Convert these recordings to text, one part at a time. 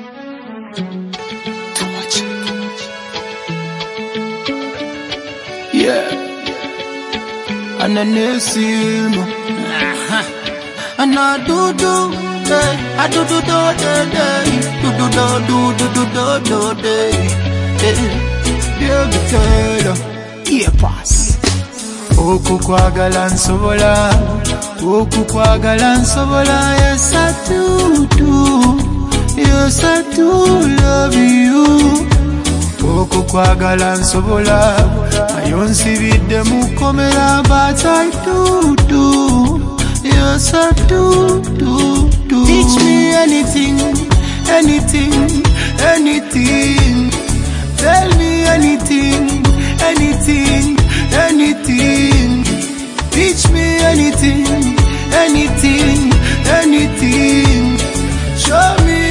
Yeah, and then you see me. And I do, hey, I do, baby girl, yeah, pass. Oku kwagala nsobola, oku kwagala nsobola, yes I do, yes I do love you. Oku kwagala nsobola, ayonsibidde mukomera, but I do, yes I do. Teach me anything, tell me anything. Teach me anything. Show me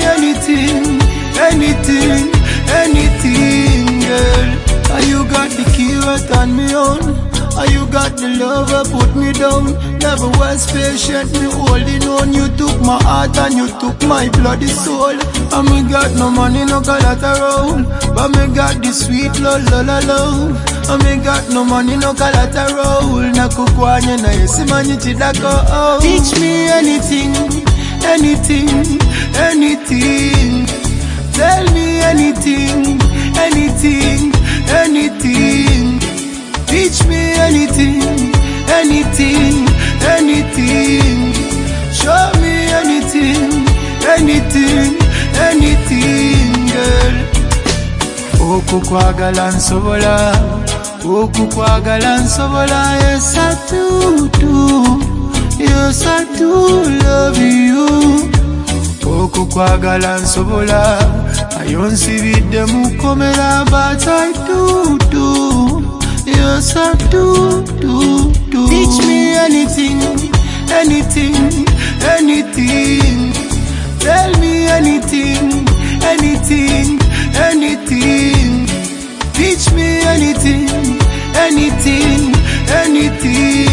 anything, girl. And you got the key right on me on. And you got the love that put me down. Never was patient, me holding on. You took my heart and you took my bloody soul. And me got no money, no collateral, but me got the sweet love. And me got no money, no collateral. Na kukwanya na yesi mani chidako. Teach me anything. Tell me anything. Teach me anything. Show me anything, girl. Oku kwagala nsobola, yes I do love you. Oku kwagala nsobola, ayonsibidde mukomera, but I do, yes I do. Teach me anything. Tell me anything. Teach me anything.